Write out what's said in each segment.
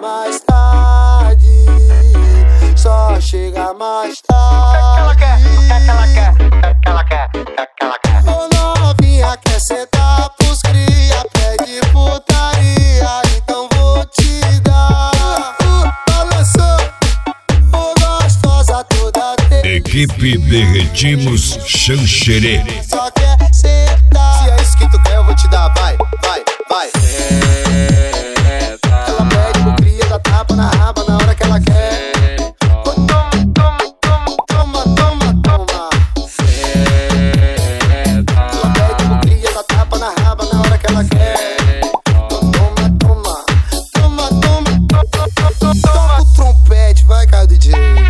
mais tarde, só chega mais tarde. O que ela quer? O que ela quer? Ô novinha, quer sentar pros cria, pede putaria, então vou te dar. Balançou, ô gostosa toda Equipe Derretimos Xanxerê. só quer sentar. Se é isso que tu quer, eu vou te dar, vai, vai, vai. Ela pede pro cria, dá tapa na raba na hora que ela quer. Toma, toma, toma, toma. Ela pede pro cria, dá tapa na raba na hora que ela quer. Toma, toma, toma, toma. Toca o trompete, vai, cara, DJ.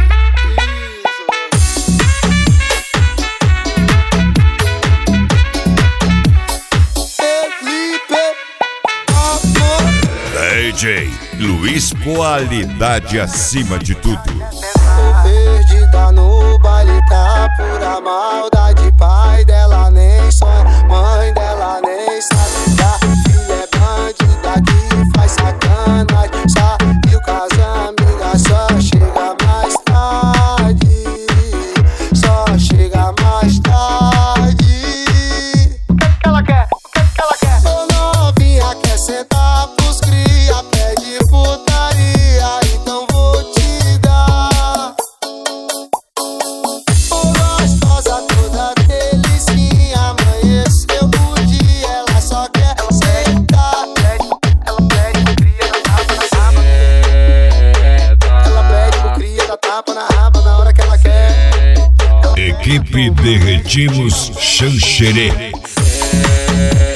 DJ Luiz, qualidade acima de tudo. O perdida no baile tá pura maldade. Pai dela nem sonha, mãe dela nem sabe. A filha é bandida que faz sacanagem. Saiu com as amigas, só chega mais tarde, só chega mais tarde. O que ela quer? Ô novinha, quer sentar pros cria, pede putaria, então vou te dar. Ô gostosa toda delicinha, amanheceu o dia, ela só quer sentar. Ela pede pro cria, dá tapa na raba. Ela pede pro cria, dá tapa na raba na hora que ela quer. Equipe Derretimos Xanxerê.